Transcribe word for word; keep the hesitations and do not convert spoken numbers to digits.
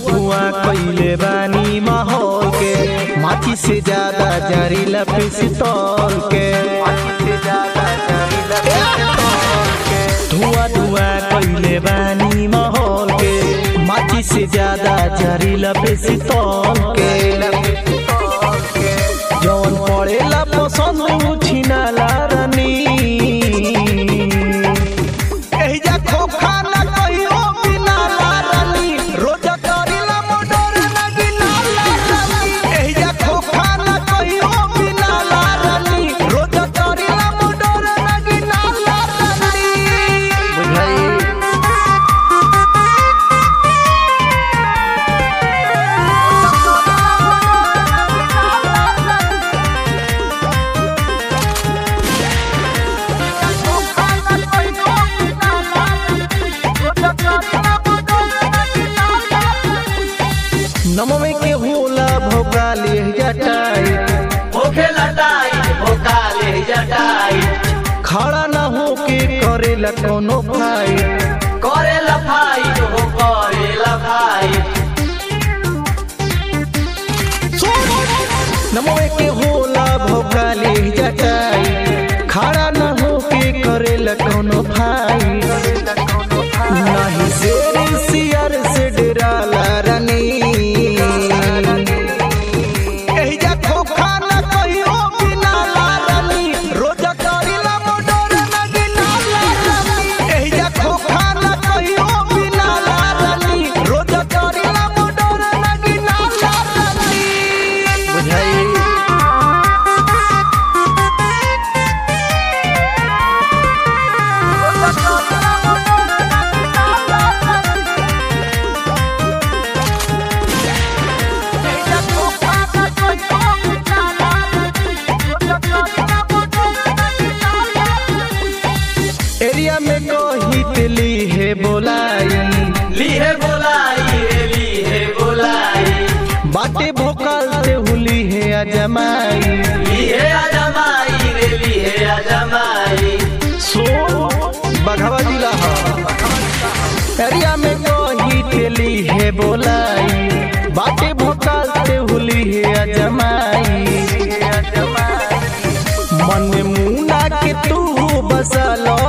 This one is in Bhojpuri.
धुआं कइले बानी माहौल के, माची से ज्यादा जहरीला पिस्तौल के। धुआं धुआं कइले बानी माहौल के, माची से ज्यादा जहरीला पिस्तौल के। जौन पड़ेला पसंद उछिनाला रानी, एहिजा खोखा ना कहियो बिनाला रानी, रोजा करिला मोडर ना गिनाला रानी। एहिजा खोखा ना कहियो बिनाला रानी, रोजा करिला मोडर ना गिनाला रानी। बुझाई नमवे के होला भोकाले जटाई, होके लटाई भोकाले जटाई, खड़ा ना होके करेला कोनो भाई, करे लफाई हो करे लफाई। नमवे के होला भोकाले जटाई, खड़ा ना होके करेला कोनो भाई। नहीं शेर सियार से डराला रानी, एहिजा खोखा ना कहियो बिनाला रानी, रोजा करिला मोडर ना गिनाला रानी। एहिजा खोखा ना कहियो बिनाला रानी, रोजा करिला मोडर ना गिनाला रानी। बुझाई एरिया में कही तिली है बोलाई, ली है बोलाई रे ली है बोलाई, बाटे भोकाल ते हुली है अजमाई। ली है अजमाई रे ली है अजमाई। सो बघवा जिला हा एरिया में कही तिली है बोलाई, बाटे भोकाल ते हुली है अजमाई। मन में मुना के तू बसल